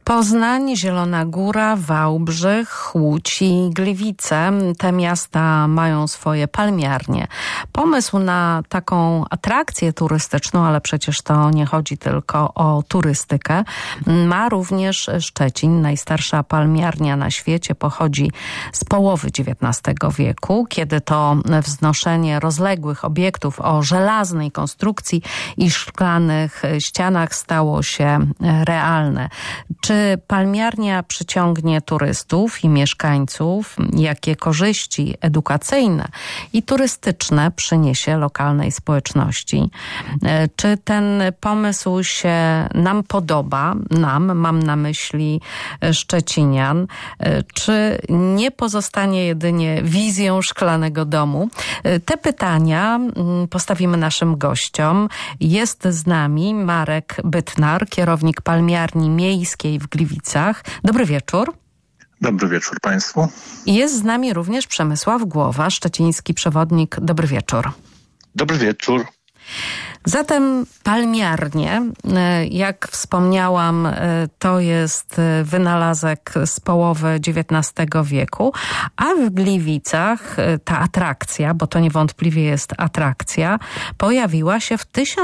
Poznań, Zielona Góra, Wałbrzych, Łódź i Gliwice. Te miasta mają swoje palmiarnie. Pomysł na taką atrakcję turystyczną, ale przecież to nie chodzi tylko o turystykę, ma również Szczecin. Najstarsza palmiarnia na świecie pochodzi z połowy XIX wieku, kiedy to wznoszenie rozległych obiektów o żelaznej konstrukcji i szklanych ścianach stało się realne. Czy palmiarnia przyciągnie turystów i mieszkańców? Jakie korzyści edukacyjne i turystyczne przyniesie lokalnej społeczności? Czy ten pomysł się nam podoba? Mam na myśli szczecinian. Czy nie pozostanie jedynie wizją szklanego domu? Te pytania postawimy naszym gościom. Jest z nami Marek Bytnar, kierownik palmiarni miejskiej w Gliwicach. Dobry wieczór. Dobry wieczór Państwu. Jest z nami również Przemysław Głowa, szczeciński przewodnik. Dobry wieczór. Dobry wieczór. Zatem palmiarnie, jak wspomniałam, to jest wynalazek z połowy XIX wieku, a w Gliwicach ta atrakcja, bo to niewątpliwie jest atrakcja, pojawiła się w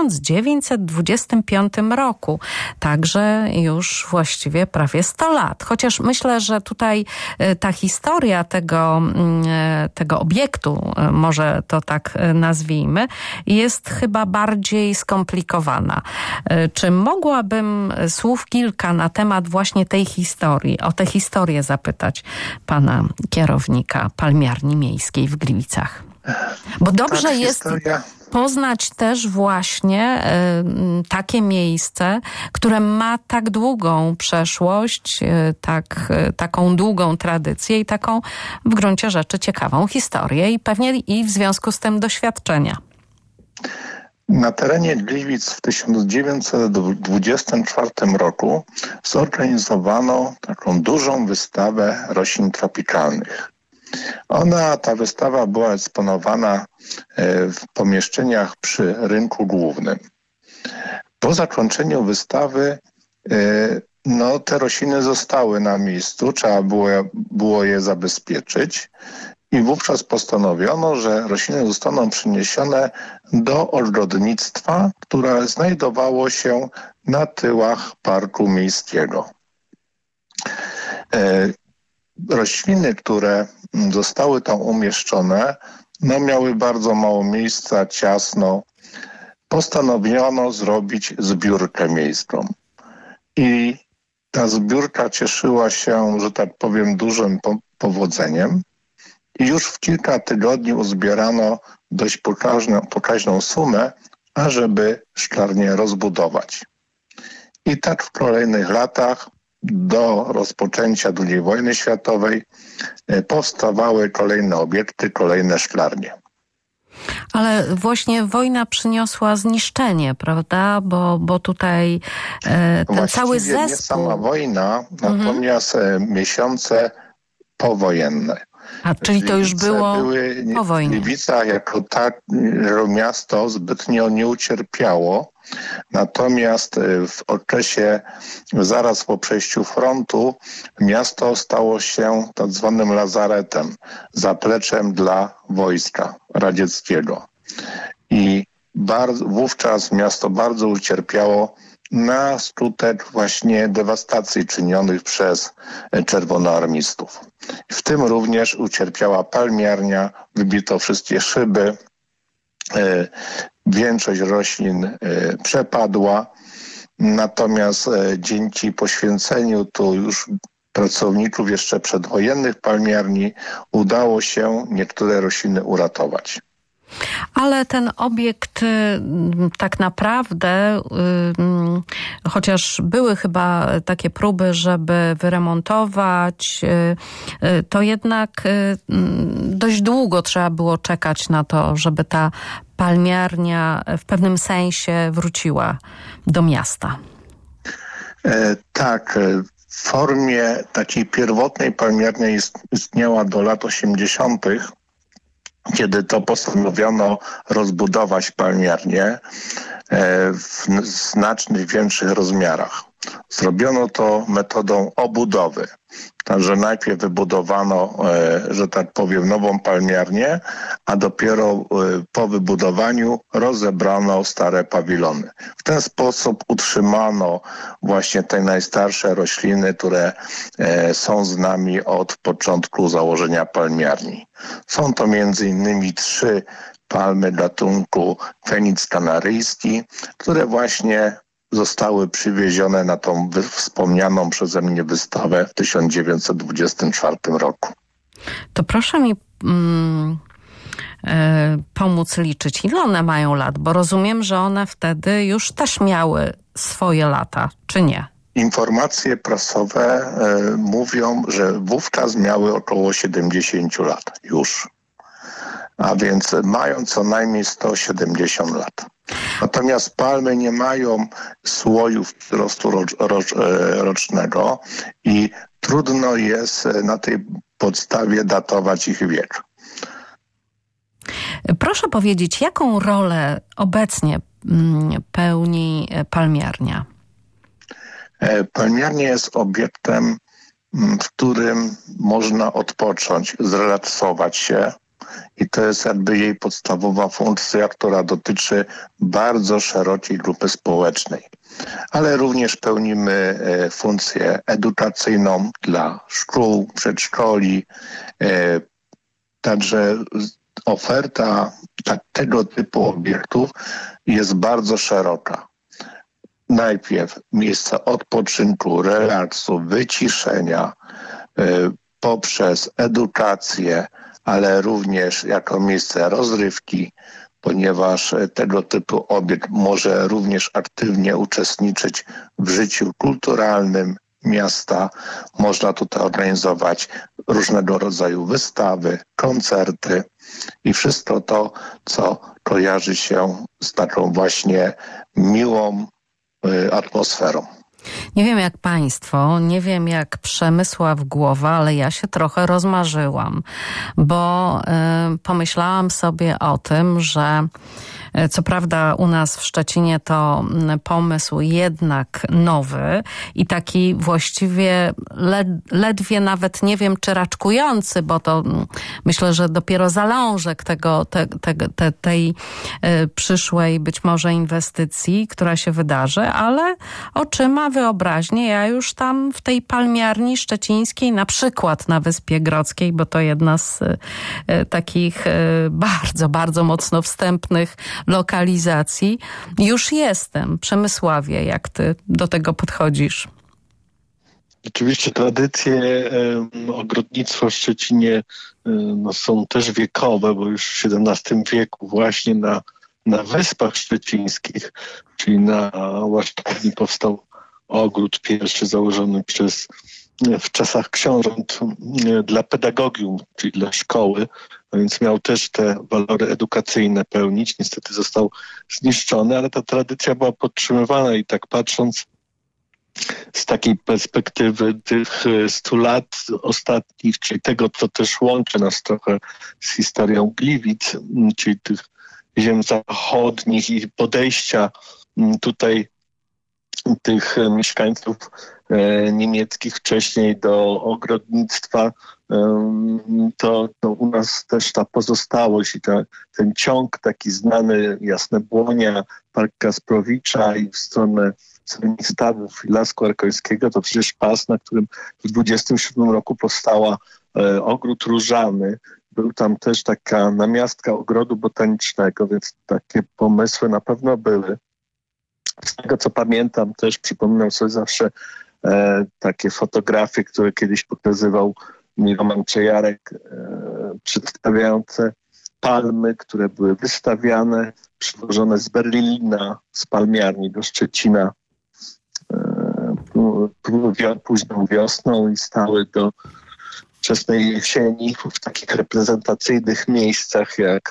1925 roku. Także już właściwie prawie 100 lat. Chociaż myślę, że tutaj ta historia tego obiektu, może to tak nazwijmy, jest chyba bardziej skomplikowana. Czy mogłabym słów kilka na temat właśnie tej historii, o tę historię zapytać pana kierownika palmiarni miejskiej w Gliwicach? Bo dobrze jest poznać też właśnie takie miejsce, które ma tak długą przeszłość, taką długą tradycję i taką w gruncie rzeczy ciekawą historię i pewnie i w związku z tym doświadczenia. Na terenie Gliwic w 1924 roku zorganizowano taką dużą wystawę roślin tropikalnych. Ta wystawa była eksponowana w pomieszczeniach przy rynku głównym. Po zakończeniu wystawy te rośliny zostały na miejscu, trzeba było je zabezpieczyć. I wówczas postanowiono, że rośliny zostaną przeniesione do ogrodnictwa, które znajdowało się na tyłach parku miejskiego. Rośliny, które zostały tam umieszczone, miały bardzo mało miejsca, ciasno. Postanowiono zrobić zbiórkę miejską. I ta zbiórka cieszyła się, że tak powiem, dużym powodzeniem. I już w kilka tygodni uzbierano dość pokaźną sumę, ażeby szklarnię rozbudować. I tak w kolejnych latach do rozpoczęcia II wojny światowej powstawały kolejne obiekty, kolejne szklarnie. Ale właśnie wojna przyniosła zniszczenie, prawda? Bo tutaj ten cały zespół... nie sama wojna, natomiast miesiące powojenne. Czyli to już było po wojnie. Gliwica jako miasto zbytnio nie ucierpiało, natomiast w okresie zaraz po przejściu frontu miasto stało się tak zwanym lazaretem, zapleczem dla wojska radzieckiego. I wówczas miasto bardzo ucierpiało na skutek właśnie dewastacji czynionych przez czerwonoarmistów. W tym również ucierpiała palmiarnia, wybito wszystkie szyby, większość roślin przepadła, natomiast dzięki poświęceniu tu już pracowników jeszcze przedwojennych palmiarni udało się niektóre rośliny uratować. Ale ten obiekt tak naprawdę, chociaż były chyba takie próby, żeby wyremontować, to jednak dość długo trzeba było czekać na to, żeby ta palmiarnia w pewnym sensie wróciła do miasta. Tak, w formie takiej pierwotnej palmiarnia istniała do lat 80., kiedy to postanowiono rozbudować palmiarnię w znacznie większych rozmiarach. Zrobiono to metodą obudowy. Także najpierw wybudowano, że tak powiem, nową palmiarnię, a dopiero po wybudowaniu rozebrano stare pawilony. W ten sposób utrzymano właśnie te najstarsze rośliny, które są z nami od początku założenia palmiarni. Są to m.in. 3 palmy gatunku Feniks kanaryjski, które właśnie zostały przywiezione na tą wspomnianą przeze mnie wystawę w 1924 roku. To proszę mi pomóc liczyć, ile one mają lat, bo rozumiem, że one wtedy już też miały swoje lata, czy nie? Informacje prasowe mówią, że wówczas miały około 70 lat już, a więc mają co najmniej 170 lat. Natomiast palmy nie mają słojów wzrostu rocznego i trudno jest na tej podstawie datować ich wiek. Proszę powiedzieć, jaką rolę obecnie pełni palmiarnia? Palmiarnia jest obiektem, w którym można odpocząć, zrelaksować się. I to jest jakby jej podstawowa funkcja, która dotyczy bardzo szerokiej grupy społecznej. Ale również pełnimy funkcję edukacyjną dla szkół, przedszkoli. Także oferta tego typu obiektów jest bardzo szeroka. Najpierw miejsca odpoczynku, relaksu, wyciszenia poprzez edukację, ale również jako miejsce rozrywki, ponieważ tego typu obiekt może również aktywnie uczestniczyć w życiu kulturalnym miasta. Można tutaj organizować różnego rodzaju wystawy, koncerty i wszystko to, co kojarzy się z taką właśnie miłą atmosferą. Nie wiem jak państwo, nie wiem jak Przemysław Głowa, ale ja się trochę rozmarzyłam, bo pomyślałam sobie o tym, że co prawda u nas w Szczecinie to pomysł jednak nowy i taki właściwie ledwie nawet nie wiem czy raczkujący, bo to myślę, że dopiero zalążek tej przyszłej być może inwestycji, która się wydarzy, ale oczyma wyobraźnię ja już tam w tej palmiarni szczecińskiej, na przykład na Wyspie Grodzkiej, bo to jedna z takich bardzo, bardzo mocno wstępnych lokalizacji. Już jestem. Przemysławie, jak ty do tego podchodzisz? Oczywiście tradycje ogrodnictwa w Szczecinie są też wiekowe, bo już w XVII wieku właśnie na Wyspach Szczecińskich, czyli na Łasztowni powstał ogród pierwszy założony w czasach książąt dla pedagogium, czyli dla szkoły, a więc miał też te walory edukacyjne pełnić. Niestety został zniszczony, ale ta tradycja była podtrzymywana i tak patrząc z takiej perspektywy tych 100 lat ostatnich, czyli tego, co też łączy nas trochę z historią Gliwic, czyli tych ziem zachodnich i podejścia tutaj tych mieszkańców niemieckich wcześniej do ogrodnictwa, to u nas też ta pozostałość i ten ciąg taki znany, Jasne Błonia, Park Kasprowicza i w stronę Srebrnych Stawów i Lasku Arkońskiego, to przecież pas, na którym w 27 roku powstała ogród różany. Był tam też taka namiastka ogrodu botanicznego, więc takie pomysły na pewno były. Z tego, co pamiętam, też przypominam sobie zawsze takie fotografie, które kiedyś pokazywał mi Roman Czejarek, przedstawiające palmy, które były wystawiane, przywożone z Berlina, z palmiarni do Szczecina późną wiosną i stały do wczesnej jesieni w takich reprezentacyjnych miejscach jak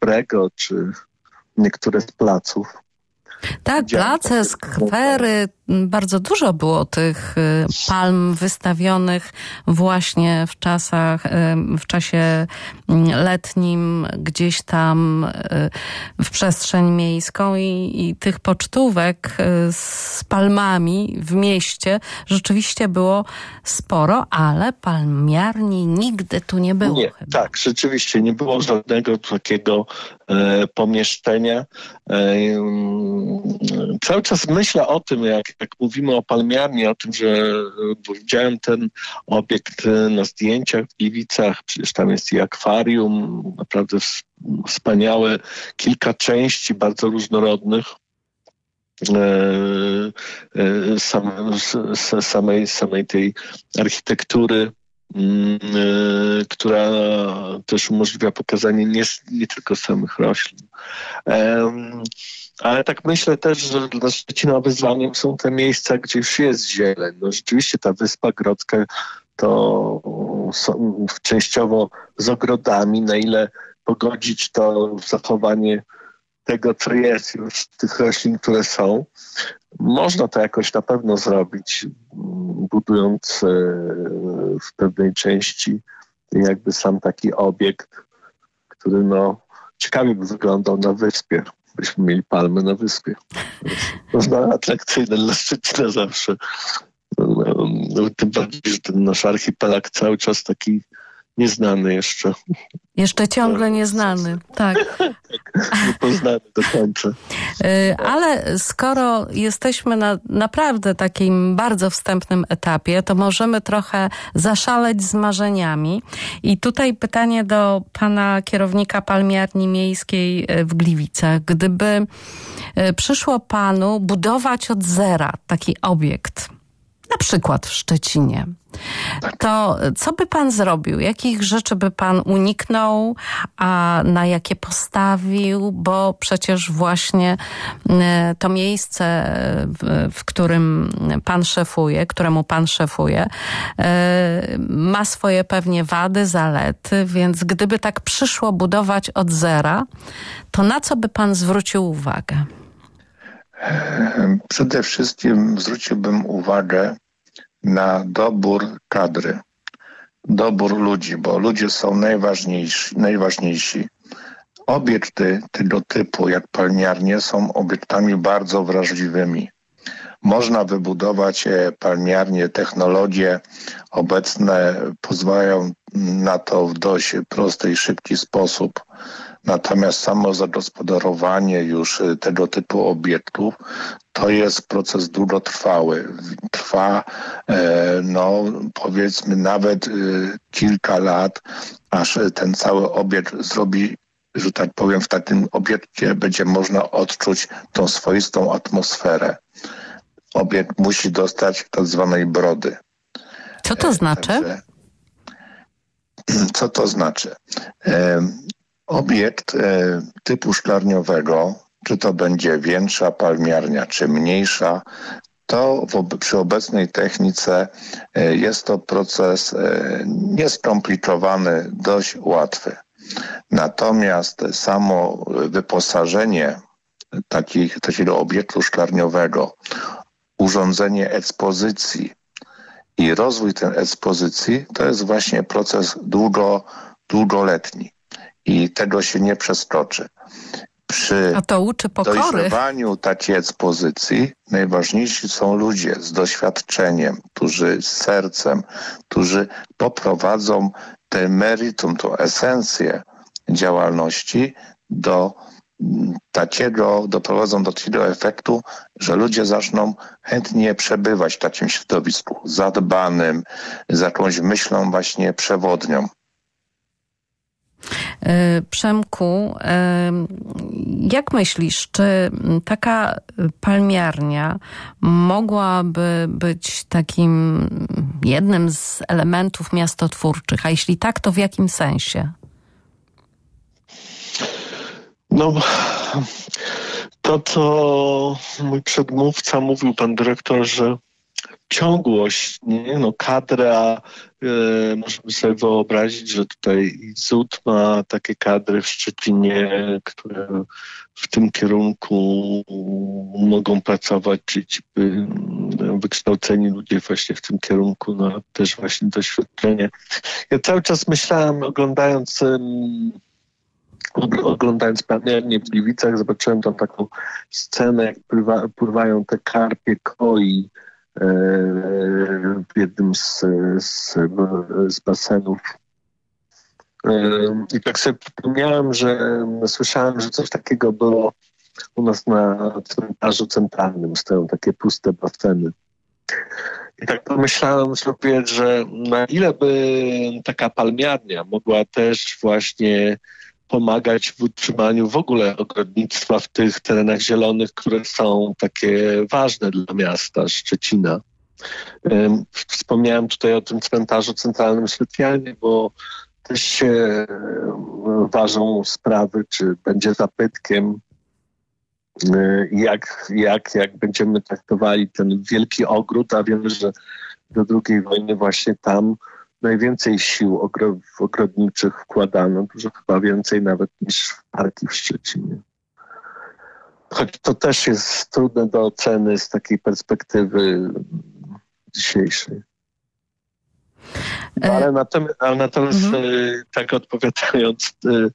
Wałchrego czy niektóre z placów. Tak, place, skwery, bardzo dużo było tych palm wystawionych właśnie w czasie letnim gdzieś tam w przestrzeń miejską i tych pocztówek z palmami w mieście rzeczywiście było sporo, ale palmiarni nigdy tu nie było. Nie, chyba. tak, rzeczywiście nie było żadnego takiego pomieszczenia. Cały czas myślę o tym, jak mówimy o palmiarni, o tym, że widziałem ten obiekt na zdjęciach w Gliwicach, przecież tam jest i akwarium, naprawdę wspaniałe, kilka części bardzo różnorodnych. Samej tej architektury, która też umożliwia pokazanie nie tylko samych roślin. Ale tak myślę też, że dla Szczecina wyzwaniem są te miejsca, gdzie już jest zieleń. No rzeczywiście ta Wyspa Grodzka to częściowo z ogrodami, na ile pogodzić to w zachowanie tego, co jest już, tych roślin, które są. Można to jakoś na pewno zrobić, budując w pewnej części jakby sam taki obiekt, który ciekawie by wyglądał na wyspie. Byśmy mieli palmy na wyspie. Można atrakcyjne dla Szczecina zawsze. Tym bardziej, że ten nasz archipelag cały czas taki nieznany jeszcze. Jeszcze ciągle nieznany, tak. Niepoznany do końca. Ale skoro jesteśmy na naprawdę takim bardzo wstępnym etapie, to możemy trochę zaszaleć z marzeniami. I tutaj pytanie do pana kierownika palmiarni miejskiej w Gliwicach. Gdyby przyszło panu budować od zera taki obiekt, na przykład w Szczecinie, to co by pan zrobił? Jakich rzeczy by pan uniknął, a na jakie postawił? Bo przecież właśnie to miejsce, w którym pan szefuje, któremu pan szefuje, ma swoje pewnie wady, zalety, więc gdyby tak przyszło budować od zera, to na co by pan zwrócił uwagę? Przede wszystkim zwróciłbym uwagę na dobór kadry, dobór ludzi, bo ludzie są najważniejsi. Obiekty tego typu jak palmiarnie są obiektami bardzo wrażliwymi. Można wybudować palmiarnie, technologie obecne pozwalają na to w dość prosty i szybki sposób. Natomiast samo zagospodarowanie już tego typu obiektów to jest proces długotrwały. Trwa powiedzmy nawet kilka lat, aż ten cały obiekt zrobi, że tak powiem, w takim obiekcie będzie można odczuć tą swoistą atmosferę. Obiekt musi dostać tak zwanej brody. Co to znaczy? Co to znaczy? Obiekt typu szklarniowego, czy to będzie większa palmiarnia, czy mniejsza, to przy obecnej technice jest to proces nieskomplikowany, dość łatwy. Natomiast samo wyposażenie takiego obiektu szklarniowego, urządzenie ekspozycji i rozwój tej ekspozycji to jest właśnie proces długoletni i tego się nie przeskoczy. Przy A to uczy pokory. dojrzewaniu takiej ekspozycji najważniejsi są ludzie z doświadczeniem, którzy z sercem, którzy poprowadzą tę meritum, tą esencję działalności doprowadzą do takiego efektu, że ludzie zaczną chętnie przebywać w takim środowisku zadbanym, z jakąś myślą właśnie przewodnią. Przemku, jak myślisz, czy taka palmiarnia mogłaby być takim jednym z elementów miastotwórczych? A jeśli tak, to w jakim sensie? To co mój przedmówca mówił, pan dyrektor, że ciągłość, nie? No kadra, możemy sobie wyobrazić, że tutaj ZUT ma takie kadry w Szczecinie, które w tym kierunku mogą pracować, czyli ci wykształceni ludzie właśnie w tym kierunku, no też właśnie doświadczenie. Ja cały czas myślałem, oglądając Palmiernię w Gliwicach, zobaczyłem tam taką scenę, jak pływają te karpie koi w jednym z basenów. I tak sobie przypomniałem, że słyszałem, że coś takiego było u nas na cmentarzu centralnym. Stoją takie puste baseny. I tak pomyślałem sobie, że na ile by taka palmiarnia mogła też właśnie pomagać w utrzymaniu w ogóle ogrodnictwa w tych terenach zielonych, które są takie ważne dla miasta Szczecina. Wspomniałem tutaj o tym cmentarzu centralnym specjalnie, bo też się ważą sprawy, czy będzie zabytkiem, jak będziemy traktowali ten wielki ogród, a wiemy, że do II wojny właśnie tam najwięcej sił ogrodniczych wkładano, dużo chyba więcej nawet niż w parki w Szczecinie. Choć to też jest trudne do oceny z takiej perspektywy dzisiejszej. Ale natomiast tak odpowiadając,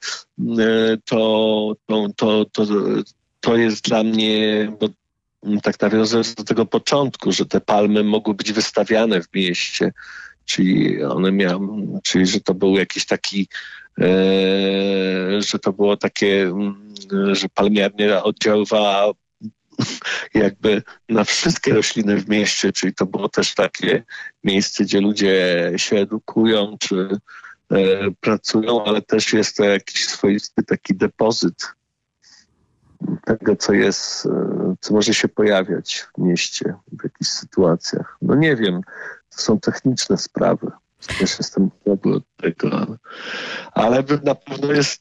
to jest dla mnie, bo tak nawiązując do tego początku, że te palmy mogły być wystawiane w mieście, czyli że to był jakiś taki, że to było takie, że palmiarnia oddziaływała jakby na wszystkie rośliny w mieście, czyli to było też takie miejsce, gdzie ludzie się edukują czy pracują, ale też jest to jakiś swoisty taki depozyt tego, co może się pojawiać w mieście w jakichś sytuacjach. No nie wiem, to są techniczne sprawy. Też jestem słaby od tego, ale na pewno jest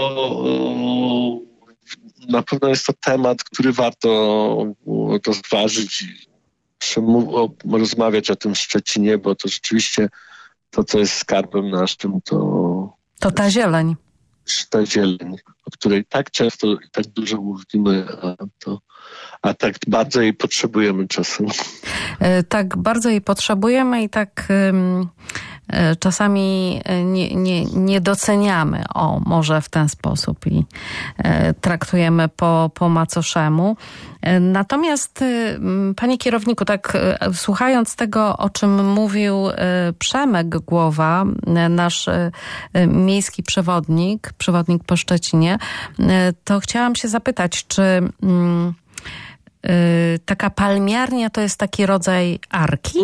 to temat, który warto rozważyć i rozmawiać o tym w Szczecinie, bo to rzeczywiście to, co jest skarbem naszym, to ta zieleń. Ta zieleń, o której tak często i tak dużo mówimy, a tak bardzo jej potrzebujemy czasem. Tak bardzo jej potrzebujemy i tak czasami nie doceniamy, może w ten sposób i traktujemy po macoszemu. Natomiast, panie kierowniku, tak słuchając tego, o czym mówił Przemek Głowa, nasz miejski przewodnik po Szczecinie, to chciałam się zapytać, czy taka palmiarnia to jest taki rodzaj arki?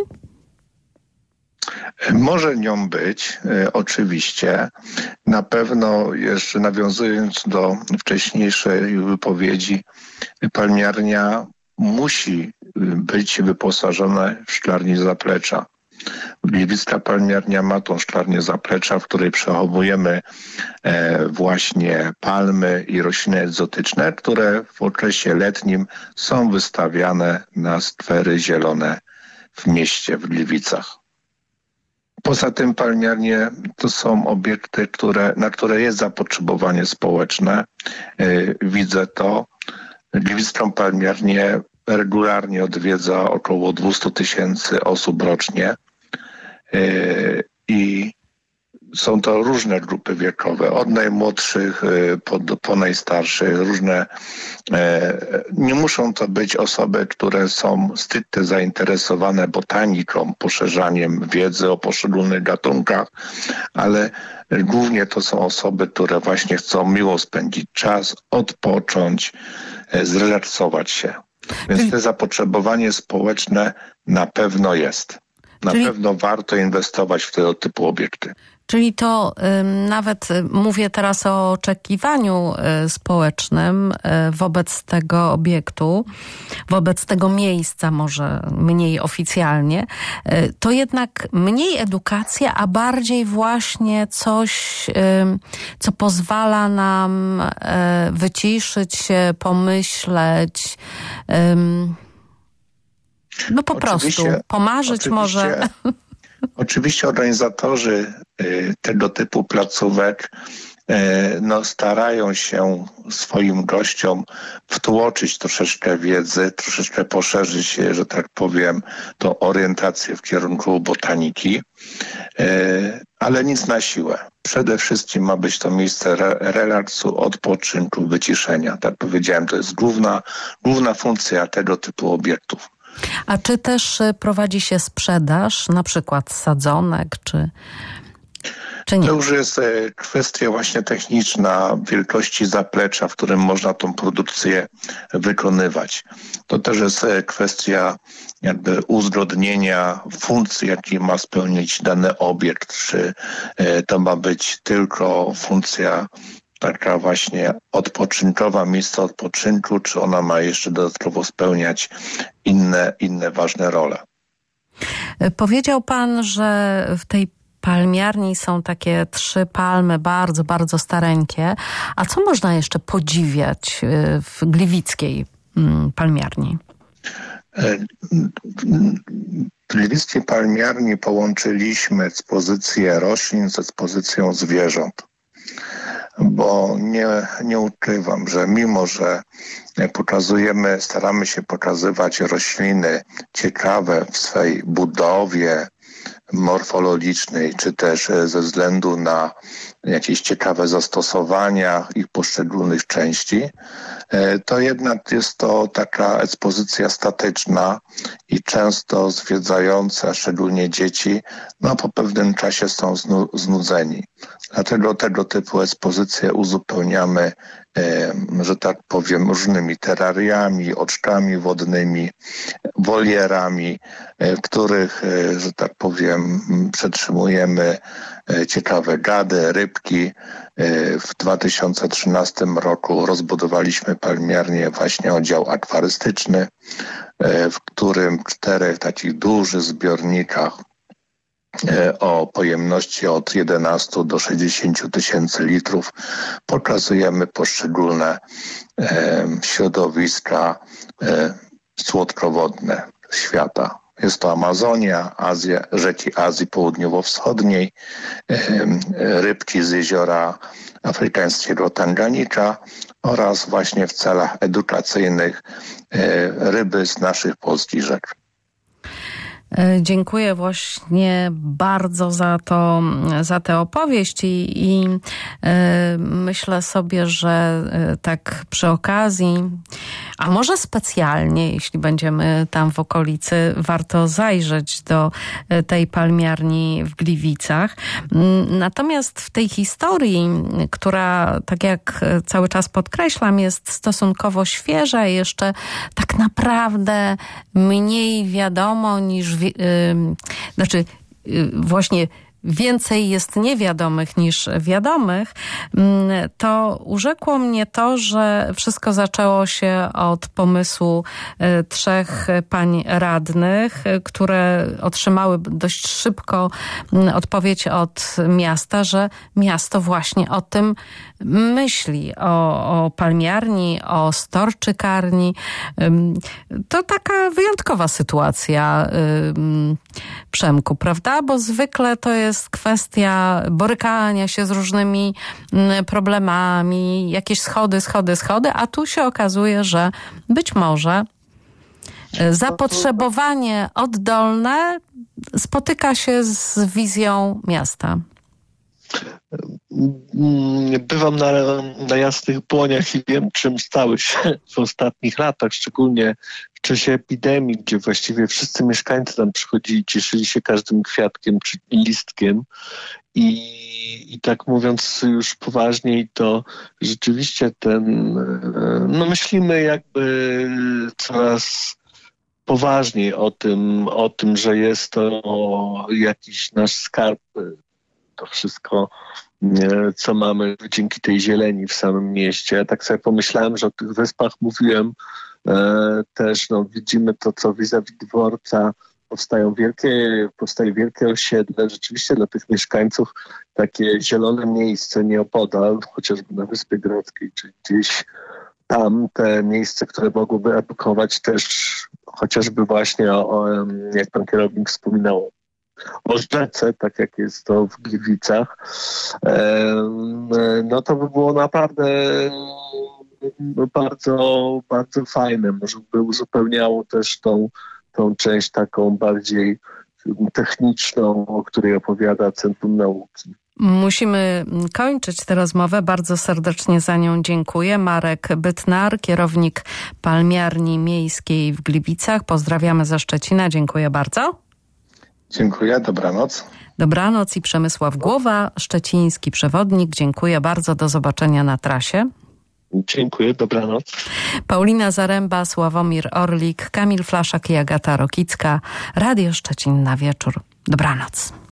Może nią być, oczywiście. Na pewno, jeszcze nawiązując do wcześniejszej wypowiedzi, palmiarnia musi być wyposażona w szklarnię zaplecza. Gliwicka palmiarnia ma tą szklarnię zaplecza, w której przechowujemy właśnie palmy i rośliny egzotyczne, które w okresie letnim są wystawiane na skwery zielone w mieście, w Gliwicach. Poza tym palmiarnie to są obiekty, na które jest zapotrzebowanie społeczne. Widzę to. Gliwicką palmiarnię regularnie odwiedza około 200 000 osób rocznie i są to różne grupy wiekowe, od najmłodszych po najstarszych, różne. Nie muszą to być osoby, które są stricte zainteresowane botaniką, poszerzaniem wiedzy o poszczególnych gatunkach, ale głównie to są osoby, które właśnie chcą miło spędzić czas, odpocząć, zrelaksować się. Więc to zapotrzebowanie społeczne na pewno jest. Na pewno warto inwestować w tego typu obiekty. Czyli to nawet mówię teraz o oczekiwaniu społecznym wobec tego obiektu, wobec tego miejsca, może mniej oficjalnie, to jednak mniej edukacja, a bardziej właśnie coś, co pozwala nam wyciszyć się, pomyśleć. No po prostu pomarzyć może. Oczywiście organizatorzy tego typu placówek starają się swoim gościom wtłoczyć troszeczkę wiedzy, troszeczkę poszerzyć, że tak powiem, tą orientację w kierunku botaniki, ale nic na siłę. Przede wszystkim ma być to miejsce relaksu, odpoczynku, wyciszenia. Tak powiedziałem, to jest główna funkcja tego typu obiektów. A czy też prowadzi się sprzedaż, na przykład sadzonek, czy nie? To już jest kwestia właśnie techniczna, wielkości zaplecza, w którym można tą produkcję wykonywać. To też jest kwestia jakby uzgodnienia funkcji, jakie ma spełnić dany obiekt. Czy to ma być tylko funkcja taka właśnie odpoczynkowa, miejsce odpoczynku, czy ona ma jeszcze dodatkowo spełniać inne ważne role. Powiedział pan, że w tej palmiarni są takie 3 palmy, bardzo, bardzo stareńkie. A co można jeszcze podziwiać w gliwickiej palmiarni? W gliwickiej palmiarni połączyliśmy ekspozycję roślin z ekspozycją zwierząt. Bo nie ukrywam, że mimo, że staramy się pokazywać rośliny ciekawe w swej budowie morfologicznej, czy też ze względu na jakieś ciekawe zastosowania ich poszczególnych części, to jednak jest to taka ekspozycja statyczna i często zwiedzające, szczególnie dzieci, po pewnym czasie są znudzeni. Dlatego tego typu ekspozycje uzupełniamy, że tak powiem, różnymi terrariami, oczkami wodnymi, wolierami, w których, że tak powiem, przetrzymujemy ciekawe gady, rybki. W 2013 roku rozbudowaliśmy palmiarnię właśnie oddział akwarystyczny, w którym w 4 takich dużych zbiornikach o pojemności od 11 do 60 tysięcy litrów pokazujemy poszczególne środowiska słodkowodne świata. Jest to Amazonia, rzeki Azji Południowo-Wschodniej, rybki z jeziora afrykańskiego Tanganika oraz właśnie w celach edukacyjnych ryby z naszych polskich rzek. Dziękuję właśnie bardzo za tę opowieść i myślę sobie, że tak przy okazji, a może specjalnie, jeśli będziemy tam w okolicy, warto zajrzeć do tej palmiarni w Gliwicach. Natomiast w tej historii, która, tak jak cały czas podkreślam, jest stosunkowo świeża i jeszcze tak naprawdę mniej wiadomo niż właśnie więcej jest niewiadomych niż wiadomych, to urzekło mnie to, że wszystko zaczęło się od pomysłu 3 pań radnych, które otrzymały dość szybko odpowiedź od miasta, że miasto właśnie o tym myśli, o palmiarni, o storczykarni. To taka wyjątkowa sytuacja, Przemku, prawda? Bo zwykle to jest kwestia borykania się z różnymi problemami, jakieś schody, a tu się okazuje, że być może zapotrzebowanie oddolne spotyka się z wizją miasta. Bywam na Jasnych Błoniach i wiem, czym stały się w ostatnich latach, szczególnie w czasie epidemii, gdzie właściwie wszyscy mieszkańcy tam przychodzili, cieszyli się każdym kwiatkiem czy listkiem. I tak mówiąc już poważniej, to rzeczywiście myślimy jakby coraz poważniej o tym, że jest to jakiś nasz skarb, to wszystko, co mamy dzięki tej zieleni w samym mieście. Ja tak sobie pomyślałem, że o tych wyspach mówiłem też, widzimy to, co vis-a-vis dworca, powstaje wielkie osiedle, rzeczywiście dla tych mieszkańców takie zielone miejsce nieopodal, chociażby na Wyspie Grodzkiej, czy gdzieś tam te miejsca, które mogłyby edukować też chociażby właśnie jak pan kierownik wspominał, o rzece, tak jak jest to w Gliwicach, no to by było naprawdę bardzo, bardzo fajne. Może by uzupełniało też tą część taką bardziej techniczną, o której opowiada Centrum Nauki. Musimy kończyć tę rozmowę. Bardzo serdecznie za nią dziękuję. Marek Bytnar, kierownik Palmiarni Miejskiej w Gliwicach. Pozdrawiamy ze Szczecina. Dziękuję bardzo. Dziękuję, dobranoc. Dobranoc i Przemysław Głowa, szczeciński przewodnik. Dziękuję bardzo. Do zobaczenia na trasie. Dziękuję, dobranoc. Paulina Zaręba, Sławomir Orlik, Kamil Flaszak i Agata Rokicka. Radio Szczecin na wieczór. Dobranoc.